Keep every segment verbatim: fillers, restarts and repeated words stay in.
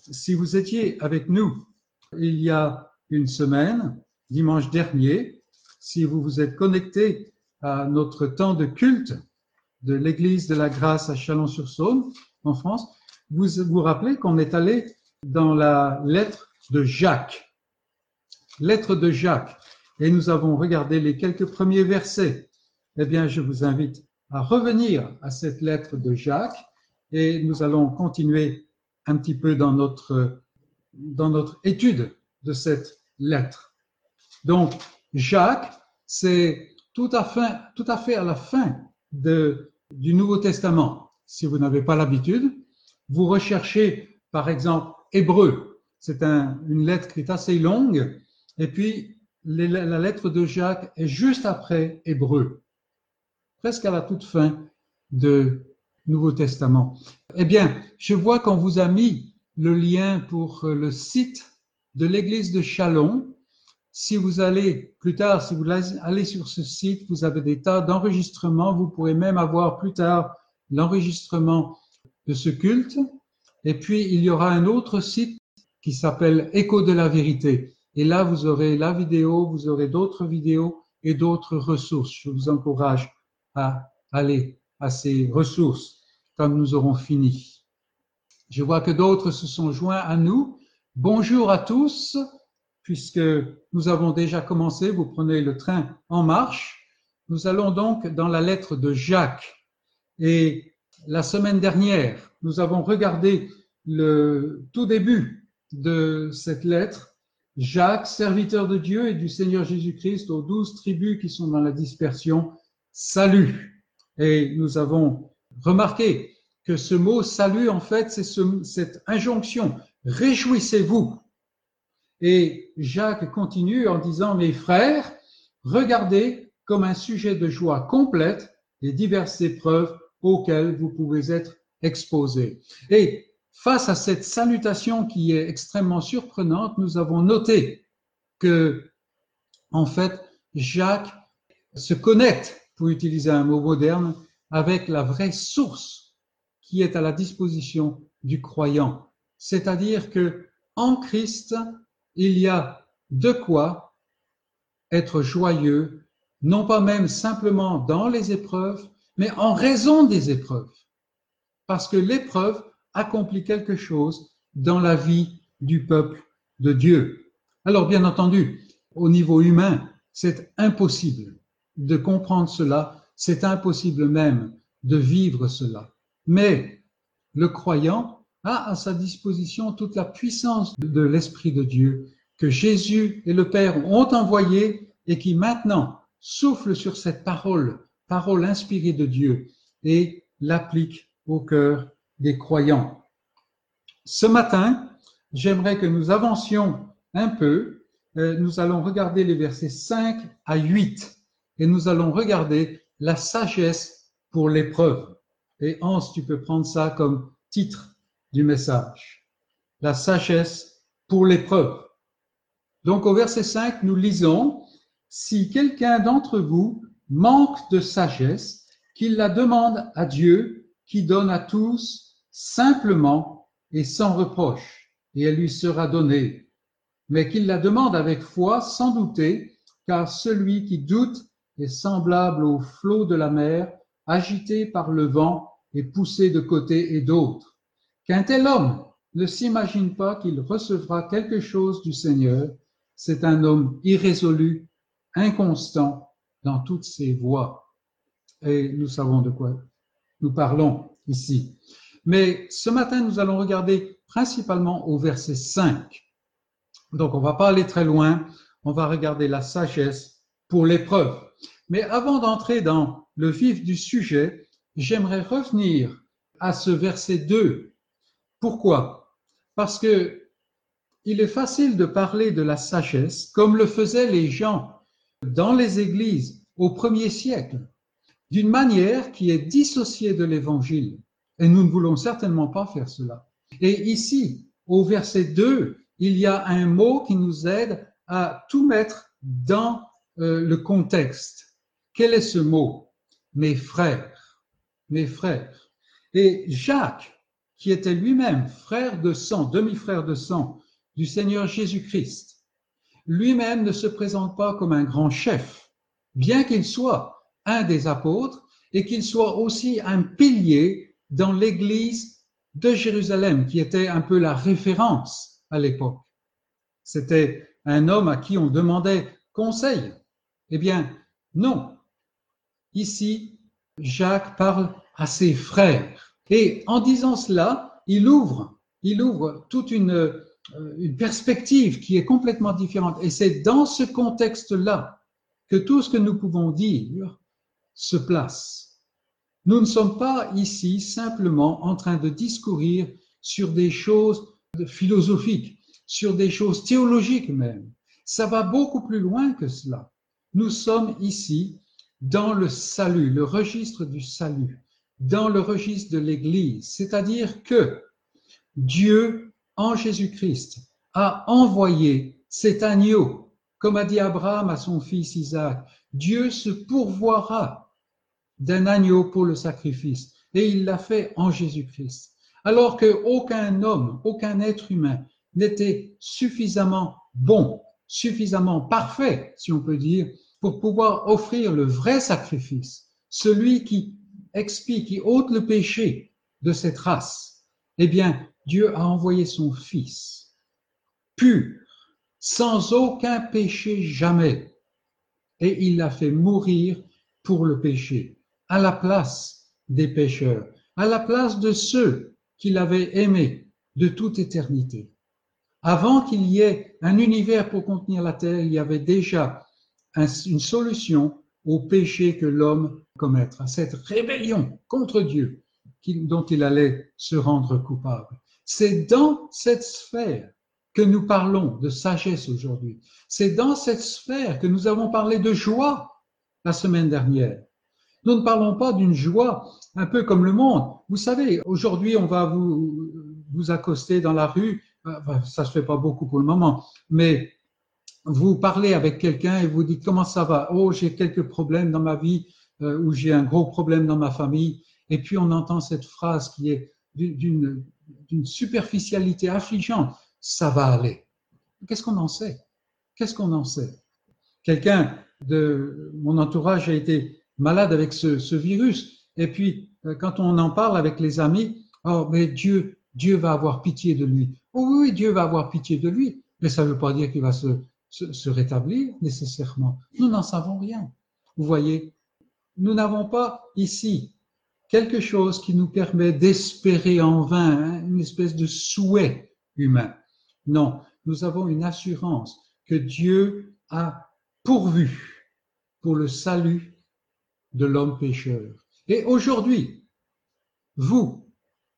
si vous étiez avec nous il y a une semaine, dimanche dernier, si vous vous êtes connecté à notre temps de culte de l'Église de la Grâce à Chalon-sur-Saône, en France, vous vous rappelez qu'on est allé dans la lettre de Jacques. Lettre de Jacques. Et nous avons regardé les quelques premiers versets. Eh bien, je vous invite à revenir à cette lettre de Jacques et nous allons continuer un petit peu dans notre, dans notre étude de cette lettre. Donc, Jacques, c'est tout à fait, tout à fait à la fin de, du Nouveau Testament. Si vous n'avez pas l'habitude, vous recherchez, par exemple, Hébreu. C'est un, une lettre qui est assez longue. Et puis, les, la lettre de Jacques est juste après Hébreu, presque à la toute fin du Nouveau Testament. Eh bien, je vois qu'on vous a mis le lien pour le site de l'église de Chalon. Si vous allez plus tard, si vous allez sur ce site, vous avez des tas d'enregistrements. Vous pourrez même avoir plus tard l'enregistrement de ce culte. Et puis, il y aura un autre site qui s'appelle Écho de la vérité. Et là, vous aurez la vidéo, vous aurez d'autres vidéos et d'autres ressources. Je vous encourage à aller à ces ressources quand nous aurons fini. Je vois que d'autres se sont joints à nous. Bonjour à tous, puisque nous avons déjà commencé, vous prenez le train en marche. Nous allons donc dans la lettre de Jacques. Et la semaine dernière, nous avons regardé le tout début de cette lettre. Jacques, serviteur de Dieu et du Seigneur Jésus-Christ, aux douze tribus qui sont dans la dispersion, salut. Et nous avons remarqué que ce mot salut, en fait, c'est ce, cette injonction. Réjouissez-vous. Et Jacques continue en disant, mes frères, regardez comme un sujet de joie complète les diverses épreuves auxquelles vous pouvez être exposés. Et face à cette salutation qui est extrêmement surprenante, nous avons noté que, en fait, Jacques se connecte, pour utiliser un mot moderne, avec la vraie source qui est à la disposition du croyant. C'est-à-dire que, en Christ, il y a de quoi être joyeux, non pas même simplement dans les épreuves, mais en raison des épreuves. Parce que l'épreuve accomplit quelque chose dans la vie du peuple de Dieu. Alors, bien entendu, au niveau humain, c'est impossible de comprendre cela, c'est impossible même de vivre cela. Mais le croyant a à sa disposition toute la puissance de l'Esprit de Dieu que Jésus et le Père ont envoyé et qui maintenant souffle sur cette parole, parole inspirée de Dieu, et l'applique au cœur des croyants. Ce matin, j'aimerais que nous avancions un peu. Nous allons regarder les versets cinq à huit et nous allons regarder la sagesse pour l'épreuve. Et Hans, tu peux prendre ça comme titre du message. La sagesse pour l'épreuve. Donc au verset cinq, nous lisons « Si quelqu'un d'entre vous manque de sagesse, qu'il la demande à Dieu, qui donne à tous simplement et sans reproche, et elle lui sera donnée. Mais qu'il la demande avec foi, sans douter, car celui qui doute est semblable au flot de la mer, agité par le vent et poussé de côté et d'autre. Qu'un tel homme ne s'imagine pas qu'il recevra quelque chose du Seigneur, c'est un homme irrésolu, inconstant dans toutes ses voies. » Et nous savons de quoi nous parlons ici. Mais ce matin, nous allons regarder principalement au verset cinq. Donc, on ne va pas aller très loin, on va regarder la sagesse pour l'épreuve. Mais avant d'entrer dans le vif du sujet, j'aimerais revenir à ce verset deux. Pourquoi? Parce que il est facile de parler de la sagesse comme le faisaient les gens dans les églises au premier siècle, d'une manière qui est dissociée de l'évangile. Et nous ne voulons certainement pas faire cela. Et ici, au verset deux, il y a un mot qui nous aide à tout mettre dans euh, le contexte. Quel est ce mot? Mes frères. Mes frères. Et Jacques, qui était lui-même frère de sang, demi-frère de sang du Seigneur Jésus-Christ, lui-même ne se présente pas comme un grand chef, bien qu'il soit un des apôtres et qu'il soit aussi un pilier dans l'église de Jérusalem, qui était un peu la référence à l'époque. C'était un homme à qui on demandait conseil. Eh bien, non. Ici, Jacques parle à ses frères. Et en disant cela, il ouvre, il ouvre toute une, une perspective qui est complètement différente. Et c'est dans ce contexte-là que tout ce que nous pouvons dire se place. Nous ne sommes pas ici simplement en train de discourir sur des choses philosophiques, sur des choses théologiques même. Ça va beaucoup plus loin que cela. Nous sommes ici dans le salut, le registre du salut, dans le registre de l'Église, c'est-à-dire que Dieu, en Jésus-Christ, a envoyé cet agneau, comme a dit Abraham à son fils Isaac. Dieu se pourvoira d'un agneau pour le sacrifice, et il l'a fait en Jésus-Christ. Alors qu'aucun homme, aucun être humain n'était suffisamment bon, suffisamment parfait, si on peut dire, pour pouvoir offrir le vrai sacrifice, celui qui expie, qui ôte le péché de cette race. Eh bien, Dieu a envoyé son Fils, pur, sans aucun péché jamais, et il l'a fait mourir pour le péché, à la place des pécheurs, à la place de ceux qu'il avait aimés de toute éternité. Avant qu'il y ait un univers pour contenir la terre, il y avait déjà un, une solution au péché que l'homme commettre, à cette rébellion contre Dieu qui, dont il allait se rendre coupable. C'est dans cette sphère que nous parlons de sagesse aujourd'hui. C'est dans cette sphère que nous avons parlé de joie la semaine dernière. Nous ne parlons pas d'une joie un peu comme le monde. Vous savez, aujourd'hui, on va vous, vous accoster dans la rue. Ça se fait pas beaucoup pour le moment, mais vous parlez avec quelqu'un et vous dites comment ça va? Oh, j'ai quelques problèmes dans ma vie euh, ou j'ai un gros problème dans ma famille. Et puis on entend cette phrase qui est d'une, d'une superficialité affligeante. Ça va aller. Qu'est-ce qu'on en sait? Qu'est-ce qu'on en sait? Quelqu'un de mon entourage a été malade avec ce, ce virus. Et puis, quand on en parle avec les amis, oh, mais Dieu, Dieu va avoir pitié de lui. Oh oui, Dieu va avoir pitié de lui, mais ça ne veut pas dire qu'il va se, se, se rétablir nécessairement. Nous n'en savons rien. Vous voyez, nous n'avons pas ici quelque chose qui nous permet d'espérer en vain, hein, une espèce de souhait humain. Non, nous avons une assurance que Dieu a pourvu pour le salut de l'homme pécheur. Et aujourd'hui, vous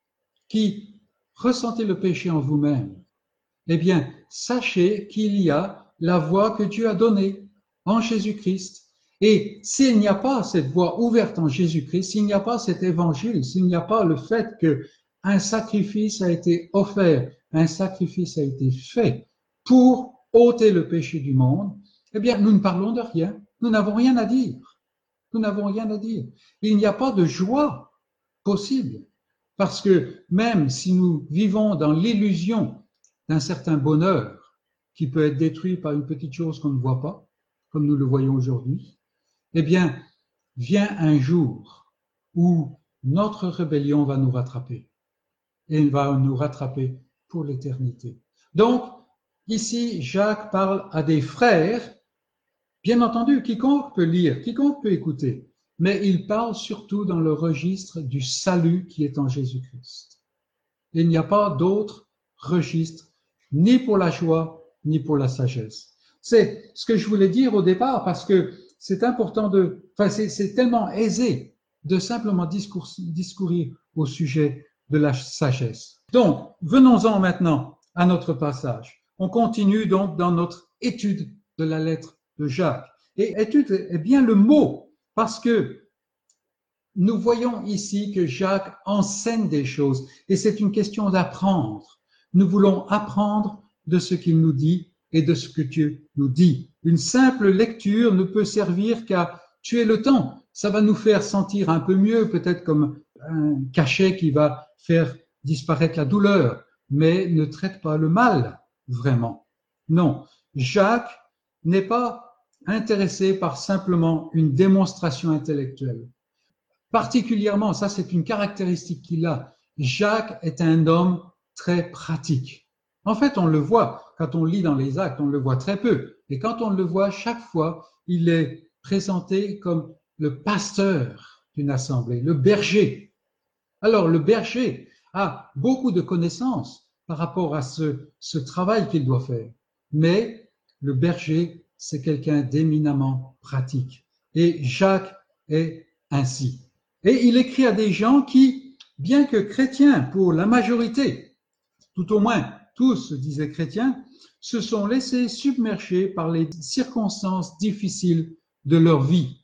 qui ressentez le péché en vous-même, eh bien, sachez qu'il y a la voie que Dieu a donnée en Jésus-Christ. Et s'il n'y a pas cette voie ouverte en Jésus-Christ, s'il n'y a pas cet évangile, s'il n'y a pas le fait que un sacrifice a été offert, un sacrifice a été fait pour ôter le péché du monde, eh bien, nous ne parlons de rien. Nous n'avons rien à dire. Nous n'avons rien à dire. Il n'y a pas de joie possible. Parce que même si nous vivons dans l'illusion d'un certain bonheur qui peut être détruit par une petite chose qu'on ne voit pas, comme nous le voyons aujourd'hui, eh bien, vient un jour où notre rébellion va nous rattraper. Et elle va nous rattraper pour l'éternité. Donc, ici, Jacques parle à des frères. Bien entendu, quiconque peut lire, quiconque peut écouter, mais il parle surtout dans le registre du salut qui est en Jésus-Christ. Il n'y a pas d'autre registre, ni pour la joie, ni pour la sagesse. C'est ce que je voulais dire au départ, parce que c'est important de, enfin, c'est, c'est tellement aisé de simplement discours, discourir au sujet de la sagesse. Donc, venons-en maintenant à notre passage. On continue donc dans notre étude de la lettre de Jacques. Et étude est bien le mot, parce que nous voyons ici que Jacques enseigne des choses, et c'est une question d'apprendre. Nous voulons apprendre de ce qu'il nous dit et de ce que Dieu nous dit. Une simple lecture ne peut servir qu'à tuer le temps. Ça va nous faire sentir un peu mieux, peut-être comme un cachet qui va faire disparaître la douleur, mais ne traite pas le mal, vraiment. Non, Jacques n'est pas intéressé par simplement une démonstration intellectuelle. Particulièrement, ça c'est une caractéristique qu'il a, Jacques est un homme très pratique. En fait, on le voit, quand on lit dans les Actes, on le voit très peu. Et quand on le voit, chaque fois, il est présenté comme le pasteur d'une assemblée, le berger. Alors, le berger a beaucoup de connaissances par rapport à ce, ce travail qu'il doit faire. Mais le berger, c'est quelqu'un d'éminemment pratique. Et Jacques est ainsi. Et il écrit à des gens qui, bien que chrétiens pour la majorité, tout au moins tous se disaient chrétiens, se sont laissés submerger par les circonstances difficiles de leur vie.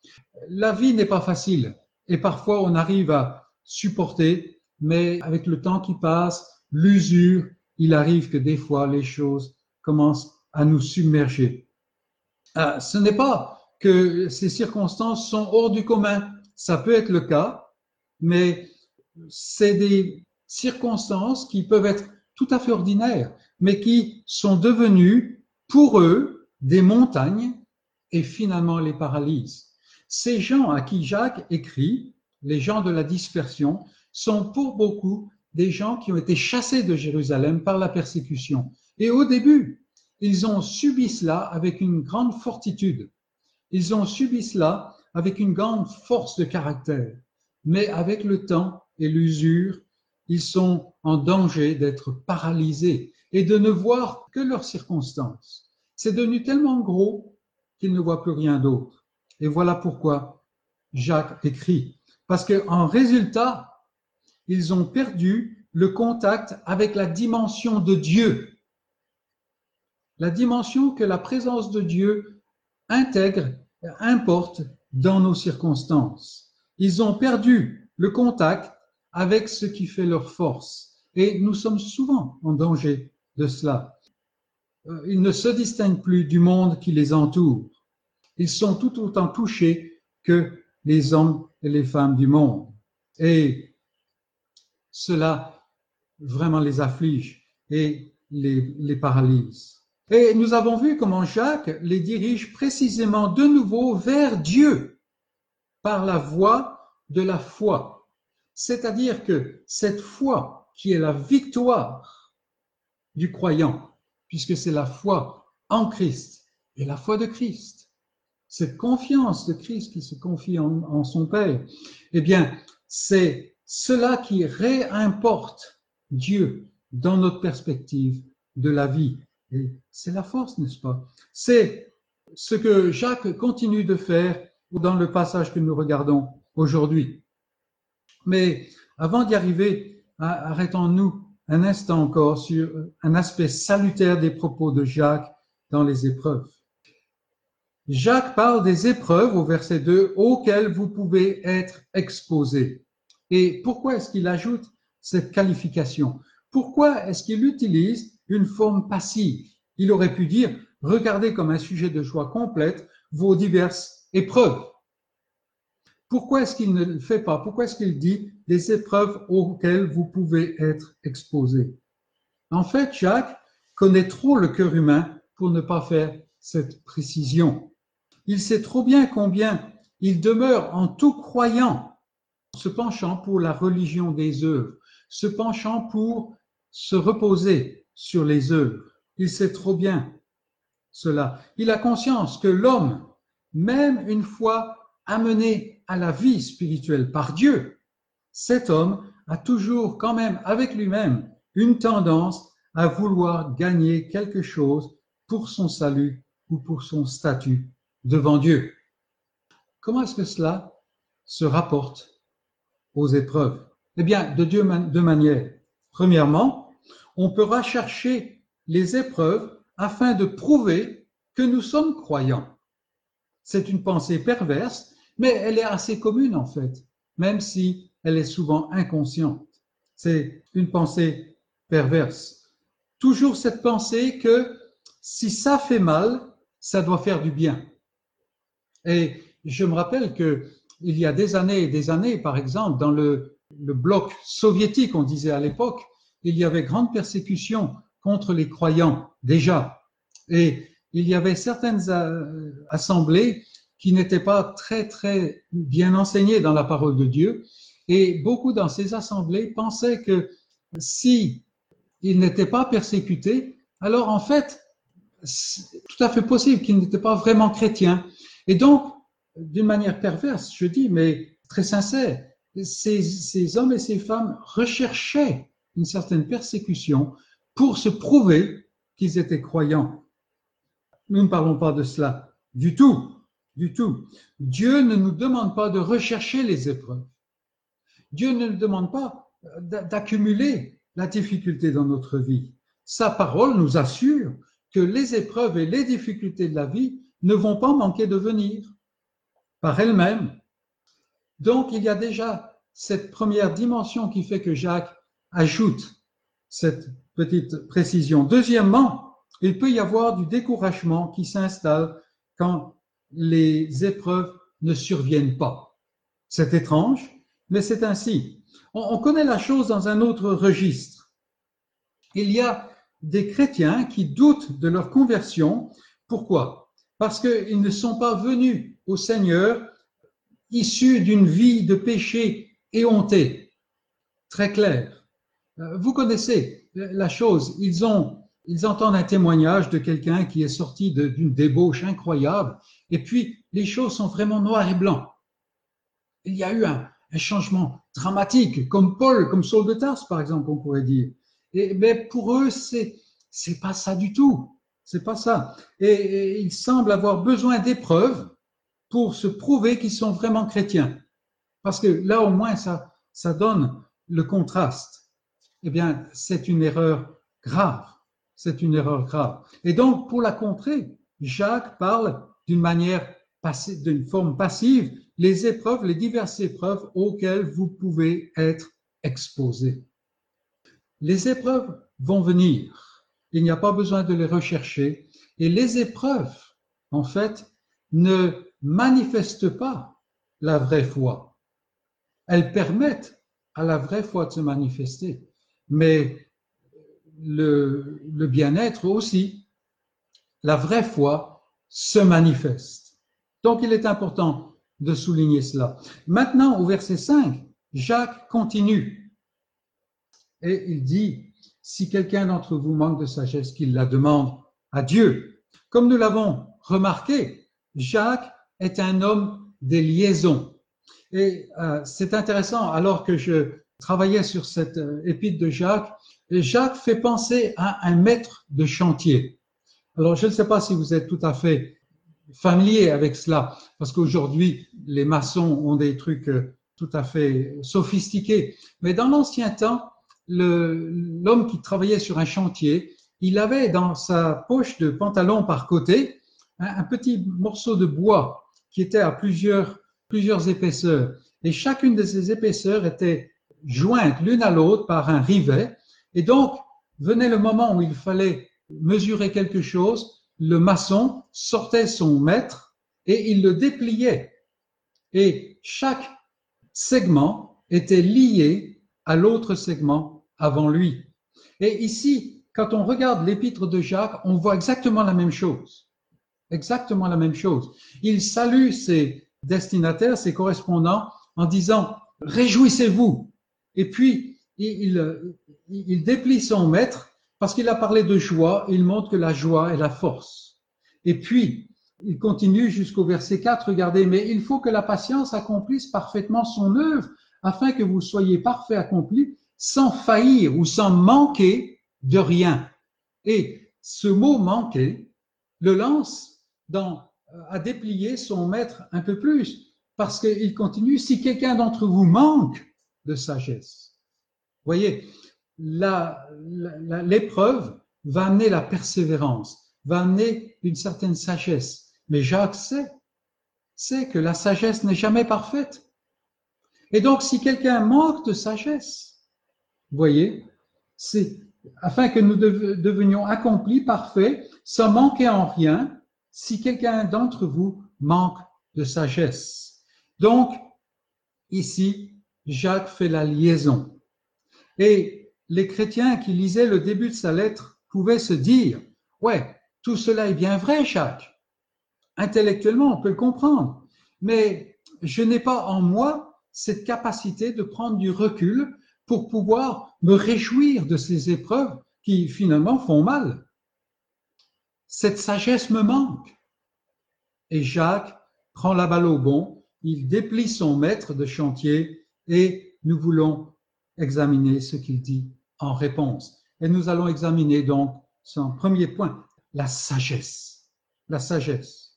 La vie n'est pas facile et parfois on arrive à supporter, mais avec le temps qui passe, l'usure, il arrive que des fois les choses commencent à nous submerger. Euh, ce n'est pas que ces circonstances sont hors du commun, ça peut être le cas, mais c'est des circonstances qui peuvent être tout à fait ordinaires, mais qui sont devenues pour eux des montagnes et finalement les paralysent. Ces gens à qui Jacques écrit, les gens de la dispersion, sont pour beaucoup des gens qui ont été chassés de Jérusalem par la persécution. Et au début, ils ont subi cela avec une grande fortitude. Ils ont subi cela avec une grande force de caractère. Mais avec le temps et l'usure, ils sont en danger d'être paralysés et de ne voir que leurs circonstances. C'est devenu tellement gros qu'ils ne voient plus rien d'autre. Et voilà pourquoi Jacques écrit. Parce qu'en résultat, ils ont perdu le contact avec la dimension de Dieu. La dimension que la présence de Dieu intègre, importe dans nos circonstances. Ils ont perdu le contact avec ce qui fait leur force. Et nous sommes souvent en danger de cela. Ils ne se distinguent plus du monde qui les entoure. Ils sont tout autant touchés que les hommes et les femmes du monde. Et cela vraiment les afflige et les, les paralyse. Et nous avons vu comment Jacques les dirige précisément de nouveau vers Dieu par la voie de la foi. C'est-à-dire que cette foi qui est la victoire du croyant, puisque c'est la foi en Christ et la foi de Christ, cette confiance de Christ qui se confie en, en son Père, eh bien, c'est cela qui réimporte Dieu dans notre perspective de la vie. Et c'est la force, n'est-ce pas? C'est ce que Jacques continue de faire dans le passage que nous regardons aujourd'hui. Mais avant d'y arriver, arrêtons-nous un instant encore sur un aspect salutaire des propos de Jacques dans les épreuves. Jacques parle des épreuves au verset deux auxquelles vous pouvez être exposés. Et pourquoi est-ce qu'il ajoute cette qualification? Pourquoi est-ce qu'il utilise une forme passive? Il aurait pu dire, regardez comme un sujet de joie complète vos diverses épreuves. Pourquoi est-ce qu'il ne le fait pas? Pourquoi est-ce qu'il dit des épreuves auxquelles vous pouvez être exposés? En fait, Jacques connaît trop le cœur humain pour ne pas faire cette précision. Il sait trop bien combien il demeure en tout croyant, se penchant pour la religion des œuvres, se penchant pour se reposer sur les œuvres. Il sait trop bien cela. Il a conscience que l'homme, même une fois amené à la vie spirituelle par Dieu, cet homme a toujours quand même avec lui-même une tendance à vouloir gagner quelque chose pour son salut ou pour son statut devant Dieu. Comment est-ce que cela se rapporte aux épreuves? Eh bien, de deux, deux manières. Premièrement, on peut rechercher les épreuves afin de prouver que nous sommes croyants. C'est une pensée perverse, mais elle est assez commune en fait, même si elle est souvent inconsciente. C'est une pensée perverse. Toujours cette pensée que si ça fait mal, ça doit faire du bien. Et je me rappelle que il y a des années et des années, par exemple, dans le le bloc soviétique, on disait à l'époque, il y avait grande persécution contre les croyants déjà. Et il y avait certaines assemblées qui n'étaient pas très, très bien enseignées dans la parole de Dieu. Et beaucoup dans ces assemblées pensaient que si ils n'étaient pas persécutés, alors en fait, c'est tout à fait possible qu'ils n'étaient pas vraiment chrétiens. Et donc, d'une manière perverse, je dis, mais très sincère, ces, ces hommes et ces femmes recherchaient une certaine persécution pour se prouver qu'ils étaient croyants. Nous ne parlons pas de cela du tout, du tout. Dieu ne nous demande pas de rechercher les épreuves. Dieu ne nous demande pas d'accumuler la difficulté dans notre vie. Sa parole nous assure que les épreuves et les difficultés de la vie ne vont pas manquer de venir par elles-mêmes. Donc, il y a déjà cette première dimension qui fait que Jacques ajoute cette petite précision. Deuxièmement, il peut y avoir du découragement qui s'installe quand les épreuves ne surviennent pas. C'est étrange, mais c'est ainsi. On, on connaît la chose dans un autre registre. Il y a des chrétiens qui doutent de leur conversion. Pourquoi? Parce qu'ils ne sont pas venus au Seigneur issus d'une vie de péché éhontée. Très clair. Vous connaissez la chose. Ils ont, ils entendent un témoignage de quelqu'un qui est sorti de, d'une débauche incroyable. Et puis, les choses sont vraiment noires et blancs. Il y a eu un, un changement dramatique, comme Paul, comme Saul de Tarse, par exemple, on pourrait dire. Et, mais pour eux, c'est, c'est pas ça du tout. C'est pas ça. Et, et ils semblent avoir besoin d'épreuves pour se prouver qu'ils sont vraiment chrétiens. Parce que là, au moins, ça, ça donne le contraste. Eh bien, c'est une erreur grave. C'est une erreur grave. Et donc, pour la contrer, Jacques parle d'une manière passive, d'une forme passive, les épreuves, les diverses épreuves auxquelles vous pouvez être exposés. Les épreuves vont venir. Il n'y a pas besoin de les rechercher. Et les épreuves, en fait, ne manifestent pas la vraie foi. Elles permettent à la vraie foi de se manifester. Mais le, le bien-être aussi, la vraie foi se manifeste. Donc, il est important de souligner cela. Maintenant, au verset cinq, Jacques continue et il dit, si quelqu'un d'entre vous manque de sagesse, qu'il la demande à Dieu. Comme nous l'avons remarqué, Jacques est un homme des liaisons. Et euh, c'est intéressant, alors que je travaillais sur cette euh, épître de Jacques, Jacques fait penser à un maître de chantier. Alors, je ne sais pas si vous êtes tout à fait familier avec cela, parce qu'aujourd'hui, les maçons ont des trucs euh, tout à fait sophistiqués. Mais dans l'ancien temps, le, l'homme qui travaillait sur un chantier, il avait dans sa poche de pantalon par côté un, un petit morceau de bois qui était à plusieurs, plusieurs épaisseurs. Et chacune de ces épaisseurs était jointe l'une à l'autre par un rivet. Et donc, venait le moment où il fallait mesurer quelque chose, le maçon sortait son mètre et il le dépliait. Et chaque segment était lié à l'autre segment avant lui. Et ici, quand on regarde l'épître de Jacques, on voit exactement la même chose. Exactement la même chose. Il salue ses destinataires, ses correspondants, en disant « Réjouissez-vous ». Et puis, il, il, il déplie son maître parce qu'il a parlé de joie, il montre que la joie est la force. Et puis, il continue jusqu'au verset quatre, regardez, « Mais il faut que la patience accomplisse parfaitement son œuvre, afin que vous soyez parfaits accomplis, sans faillir ou sans manquer de rien. » Et ce mot « manquer » le lance dans, à déplier son maître un peu plus, parce qu'il continue, « Si quelqu'un d'entre vous manque de sagesse. » Vous voyez, la, la, l'épreuve va amener la persévérance, va amener une certaine sagesse. Mais Jacques sait, sait que la sagesse n'est jamais parfaite. Et donc, si quelqu'un manque de sagesse, vous voyez, c'est afin que nous devenions accomplis, parfaits, sans manquer en rien, si quelqu'un d'entre vous manque de sagesse. Donc, ici, Jacques fait la liaison. Et les chrétiens qui lisaient le début de sa lettre pouvaient se dire, ouais, tout cela est bien vrai, Jacques. Intellectuellement, on peut le comprendre. Mais je n'ai pas en moi cette capacité de prendre du recul pour pouvoir me réjouir de ces épreuves qui finalement font mal. Cette sagesse me manque. Et Jacques prend la balle au bon, il déplie son maître de chantier et nous voulons examiner ce qu'il dit en réponse. Et nous allons examiner donc son premier point, la sagesse. La sagesse.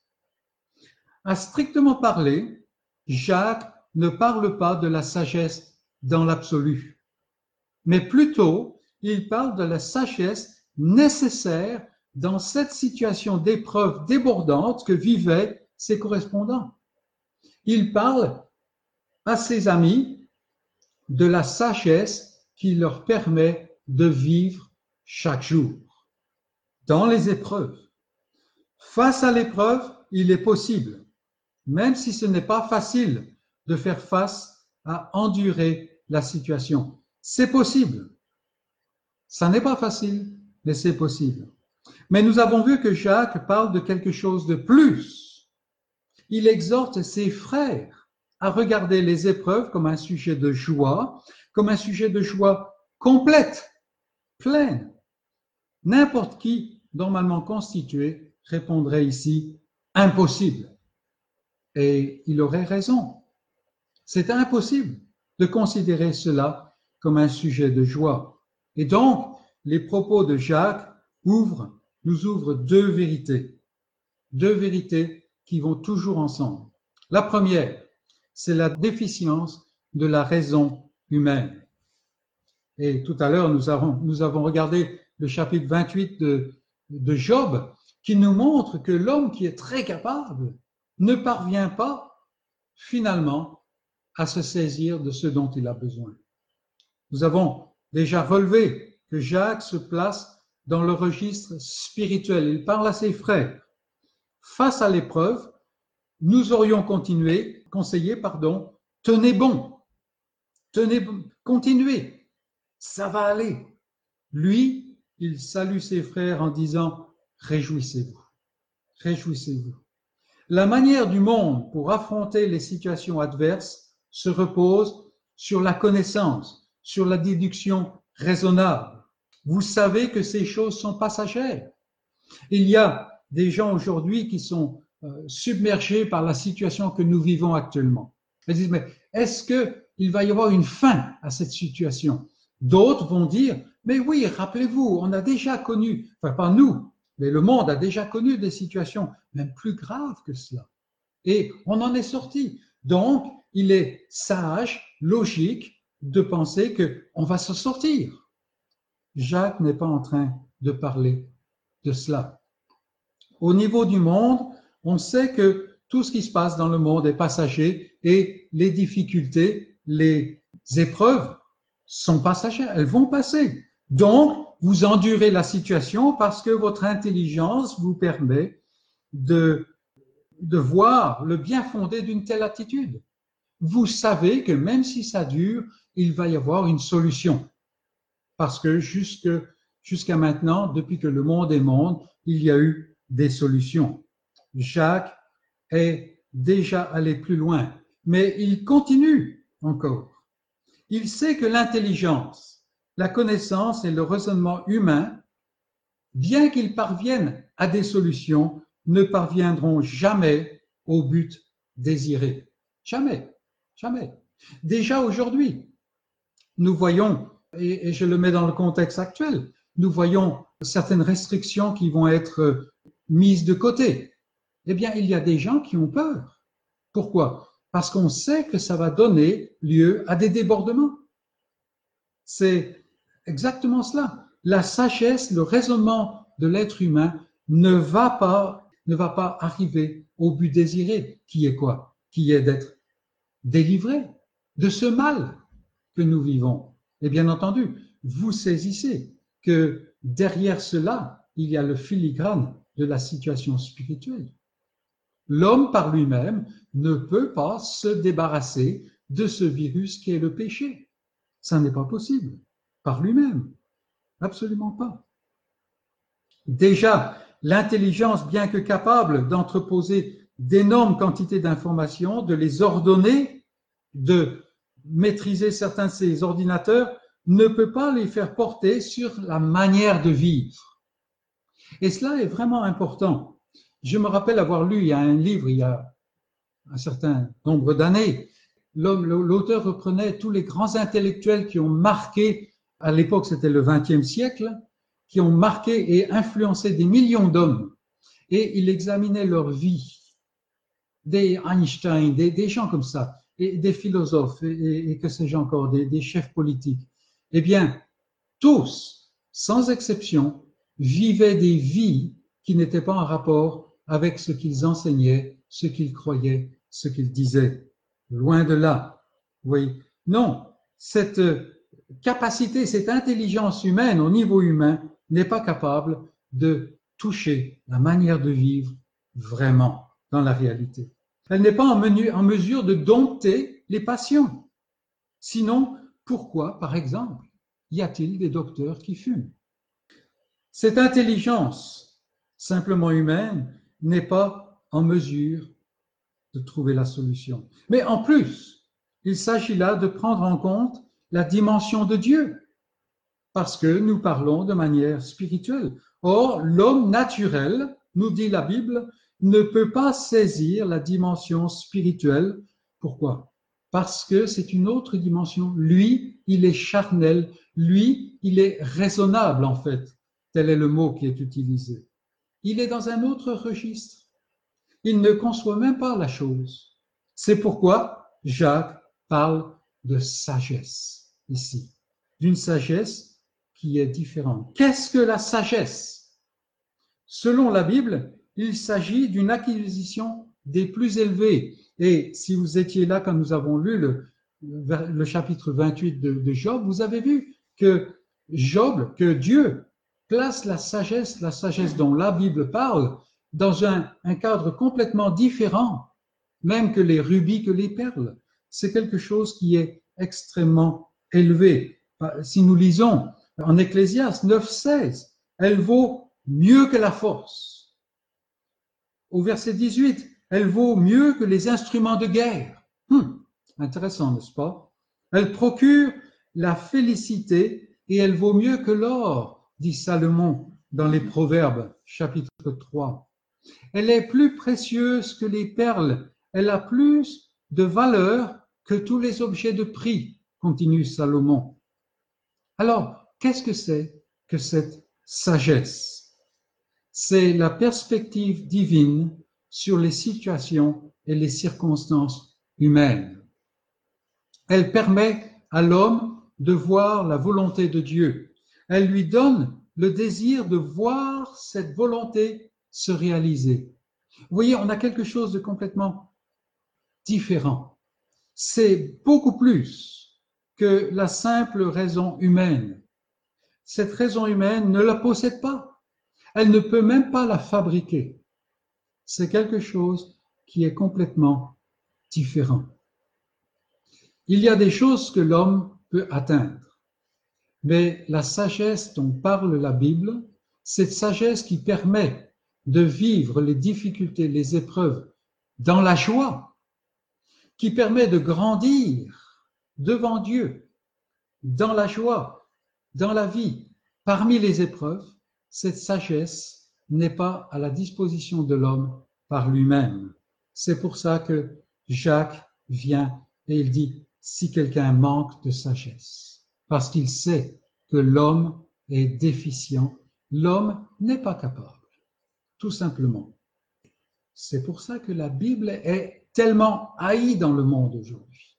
À strictement parler, Jacques ne parle pas de la sagesse dans l'absolu, mais plutôt il parle de la sagesse nécessaire dans cette situation d'épreuve débordante que vivaient ses correspondants. Il parle à ses amis de la sagesse qui leur permet de vivre chaque jour dans les épreuves. Face à l'épreuve, il est possible, même si ce n'est pas facile, de faire face à endurer la situation. C'est possible. Ça n'est pas facile, mais c'est possible. Mais nous avons vu que Jacques parle de quelque chose de plus. Il exhorte ses frères à regarder les épreuves comme un sujet de joie, comme un sujet de joie complète, pleine. N'importe qui, normalement constitué, répondrait ici « impossible ». Et il aurait raison. C'est impossible de considérer cela comme un sujet de joie. Et donc, les propos de Jacques ouvrent, nous ouvrent deux vérités. Deux vérités qui vont toujours ensemble. La première, c'est la déficience de la raison humaine. Et tout à l'heure, nous avons, nous avons regardé le chapitre vingt-huit de, de Job, qui nous montre que l'homme qui est très capable ne parvient pas, finalement, à se saisir de ce dont il a besoin. Nous avons déjà relevé que Jacques se place dans le registre spirituel. Il parle à ses frères. Face à l'épreuve, nous aurions continué, conseillé, pardon, tenez bon, tenez bon, continuez, ça va aller. Lui, il salue ses frères en disant réjouissez-vous, réjouissez-vous. La manière du monde pour affronter les situations adverses se repose sur la connaissance, sur la déduction raisonnable. Vous savez que ces choses sont passagères. Il y a des gens aujourd'hui qui sont euh, submergés par la situation que nous vivons actuellement. Ils disent, mais est-ce qu'il va y avoir une fin à cette situation? D'autres vont dire, mais oui, rappelez-vous, on a déjà connu, enfin pas nous, mais le monde a déjà connu des situations même plus graves que cela. Et on en est sorti. Donc, il est sage, logique de penser qu'on va se sortir. Jacques n'est pas en train de parler de cela. Au niveau du monde, on sait que tout ce qui se passe dans le monde est passager et les difficultés, les épreuves sont passagères, elles vont passer. Donc, vous endurez la situation parce que votre intelligence vous permet de, de voir le bien fondé d'une telle attitude. Vous savez que même si ça dure, il va y avoir une solution. Parce que jusque, jusqu'à maintenant, depuis que le monde est monde, il y a eu des solutions. Jacques est déjà allé plus loin, mais il continue encore. Il sait que l'intelligence, la connaissance et le raisonnement humain, bien qu'ils parviennent à des solutions, ne parviendront jamais au but désiré. Jamais, jamais. Déjà aujourd'hui, nous voyons, et je le mets dans le contexte actuel, nous voyons certaines restrictions qui vont être mises de côté. Eh bien, il y a des gens qui ont peur. Pourquoi? Parce qu'on sait que ça va donner lieu à des débordements. C'est exactement cela. La sagesse, le raisonnement de l'être humain ne va pas, ne va pas arriver au but désiré, qui est quoi? Qui est d'être délivré de ce mal que nous vivons. Et bien entendu, vous saisissez que derrière cela, il y a le filigrane de la situation spirituelle. L'homme par lui-même ne peut pas se débarrasser de ce virus qui est le péché. Ça n'est pas possible par lui-même. Absolument pas. Déjà, l'intelligence, bien que capable d'entreposer d'énormes quantités d'informations, de les ordonner, de maîtriser certains de ces ordinateurs, ne peut pas les faire porter sur la manière de vivre. Et cela est vraiment important. Je me rappelle avoir lu, il y a un livre, il y a un certain nombre d'années, l'auteur reprenait tous les grands intellectuels qui ont marqué, à l'époque c'était le vingtième siècle, qui ont marqué et influencé des millions d'hommes. Et il examinait leur vie, des Einstein, des, des gens comme ça, et des philosophes, et, et, et que sais-je encore, des, des chefs politiques. Eh bien, tous, sans exception, vivaient des vies qui n'étaient pas en rapport avec ce qu'ils enseignaient, ce qu'ils croyaient, ce qu'ils disaient. Loin de là. Oui. Non, cette capacité, cette intelligence humaine au niveau humain n'est pas capable de toucher la manière de vivre vraiment dans la réalité. Elle n'est pas en, menu, en mesure de dompter les passions. Sinon, pourquoi, par exemple, y a-t-il des docteurs qui fument? Cette intelligence, simplement humaine, n'est pas en mesure de trouver la solution. Mais en plus, il s'agit là de prendre en compte la dimension de Dieu, parce que nous parlons de manière spirituelle. Or, l'homme naturel, nous dit la Bible, ne peut pas saisir la dimension spirituelle. Pourquoi? Parce que c'est une autre dimension. Lui, il est charnel. Lui, il est raisonnable, en fait. Tel est le mot qui est utilisé. Il est dans un autre registre. Il ne conçoit même pas la chose. C'est pourquoi Jacques parle de sagesse ici, d'une sagesse qui est différente. Qu'est-ce que la sagesse? Selon la Bible, il s'agit d'une acquisition des plus élevés. Et si vous étiez là quand nous avons lu le, le chapitre vingt-huit de, de Job, vous avez vu que Job, que Dieu place la sagesse, la sagesse dont la Bible parle, dans un, un cadre complètement différent, même que les rubis, que les perles. C'est quelque chose qui est extrêmement élevé. Si nous lisons en Ecclésiaste neuf seize, elle vaut mieux que la force. Au verset dix-huit, elle vaut mieux que les instruments de guerre. Hum, intéressant, n'est-ce pas? Elle procure la félicité et elle vaut mieux que l'or, dit Salomon dans les Proverbes, chapitre trois. Elle est plus précieuse que les perles, elle a plus de valeur que tous les objets de prix, continue Salomon. Alors, qu'est-ce que c'est que cette sagesse? C'est la perspective divine sur les situations et les circonstances humaines. Elle permet à l'homme de voir la volonté de Dieu. Elle lui donne le désir de voir cette volonté se réaliser. Vous voyez, on a quelque chose de complètement différent. C'est beaucoup plus que la simple raison humaine. Cette raison humaine ne la possède pas. Elle ne peut même pas la fabriquer. C'est quelque chose qui est complètement différent. Il y a des choses que l'homme peut atteindre, mais la sagesse dont parle la Bible, cette sagesse qui permet de vivre les difficultés, les épreuves dans la joie, qui permet de grandir devant Dieu, dans la joie, dans la vie, parmi les épreuves, cette sagesse n'est pas à la disposition de l'homme par lui-même. C'est pour ça que Jacques vient et il dit, si quelqu'un manque de sagesse, parce qu'il sait que l'homme est déficient, l'homme n'est pas capable, tout simplement. C'est pour ça que la Bible est tellement haïe dans le monde aujourd'hui,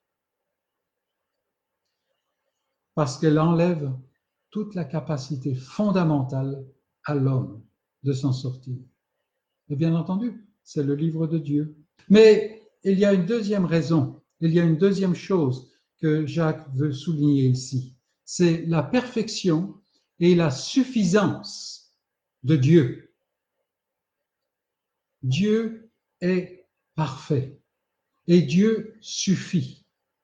parce qu'elle enlève toute la capacité fondamentale à l'homme de s'en sortir. Et bien entendu, c'est le livre de Dieu. Mais il y a une deuxième raison, il y a une deuxième chose que Jacques veut souligner ici. C'est la perfection et la suffisance de Dieu. Dieu est parfait et Dieu suffit.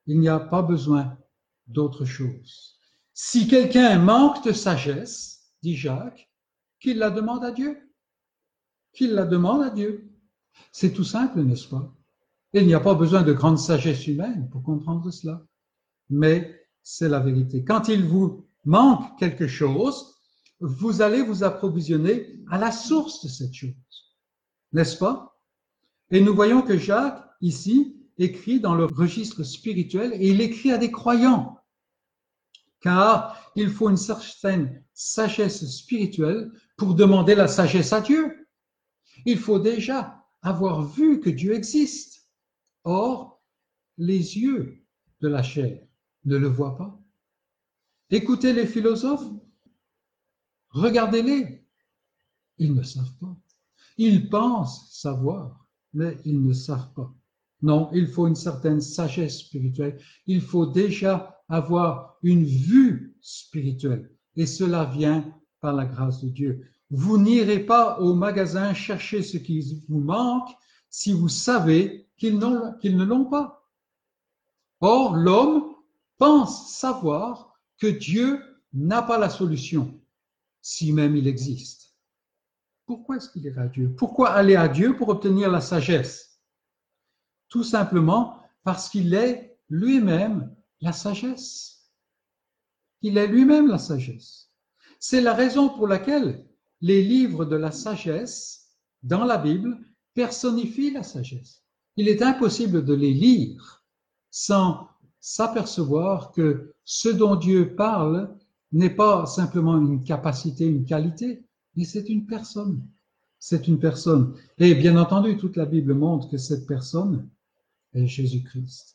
Il n'y a pas besoin d'autre chose. Si quelqu'un manque de sagesse, dit Jacques, qu'il la demande à Dieu. Qu'il la demande à Dieu. C'est tout simple, n'est-ce pas? Il n'y a pas besoin de grande sagesse humaine pour comprendre cela. Mais c'est la vérité. Quand il vous manque quelque chose, vous allez vous approvisionner à la source de cette chose. N'est-ce pas? Et nous voyons que Jacques, ici, écrit dans le registre spirituel et il écrit à des croyants. Car il faut une certaine sagesse spirituelle pour demander la sagesse à Dieu. Il faut déjà avoir vu que Dieu existe. Or, les yeux de la chair ne le voient pas. Écoutez les philosophes, regardez-les, ils ne savent pas. Ils pensent savoir, mais ils ne savent pas. Non, il faut une certaine sagesse spirituelle. Il faut déjà avoir une vue spirituelle. Et cela vient par la grâce de Dieu. Vous n'irez pas au magasin chercher ce qui vous manque si vous savez qu'ils, n'ont, qu'ils ne l'ont pas. Or, l'homme pense savoir que Dieu n'a pas la solution, si même il existe. Pourquoi est-ce qu'il irait à Dieu? Pourquoi aller à Dieu pour obtenir la sagesse? Tout simplement parce qu'il est lui-même la sagesse. Il est lui-même la sagesse. C'est la raison pour laquelle les livres de la sagesse dans la Bible personnifient la sagesse. Il est impossible de les lire sans s'apercevoir que ce dont Dieu parle n'est pas simplement une capacité, une qualité, mais c'est une personne. C'est une personne. Et bien entendu, toute la Bible montre que cette personne est Jésus-Christ.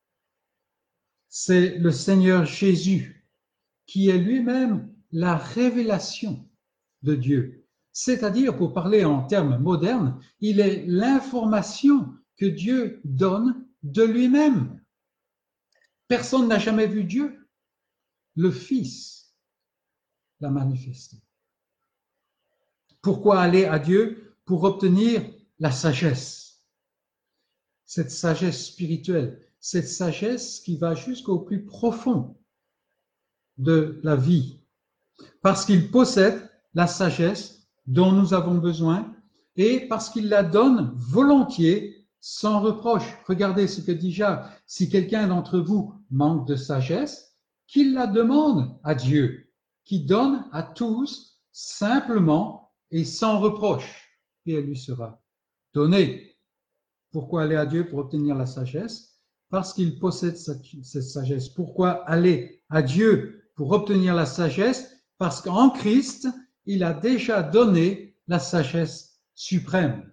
C'est le Seigneur Jésus qui est lui-même la révélation de Dieu. C'est-à-dire, pour parler en termes modernes, il est l'information que Dieu donne de lui-même. Personne n'a jamais vu Dieu. Le Fils l'a manifesté. Pourquoi aller à Dieu? Pour obtenir la sagesse. Cette sagesse spirituelle, cette sagesse qui va jusqu'au plus profond de la vie. Parce qu'il possède la sagesse dont nous avons besoin et parce qu'il la donne volontiers, sans reproche. Regardez ce que dit Jacques. Si quelqu'un d'entre vous manque de sagesse, qu'il la demande à Dieu, qui donne à tous simplement et sans reproche, et elle lui sera donnée. Pourquoi aller à Dieu pour obtenir la sagesse? Parce qu'il possède cette, cette sagesse. Pourquoi aller à Dieu pour obtenir la sagesse? Parce qu'en Christ, il a déjà donné la sagesse suprême.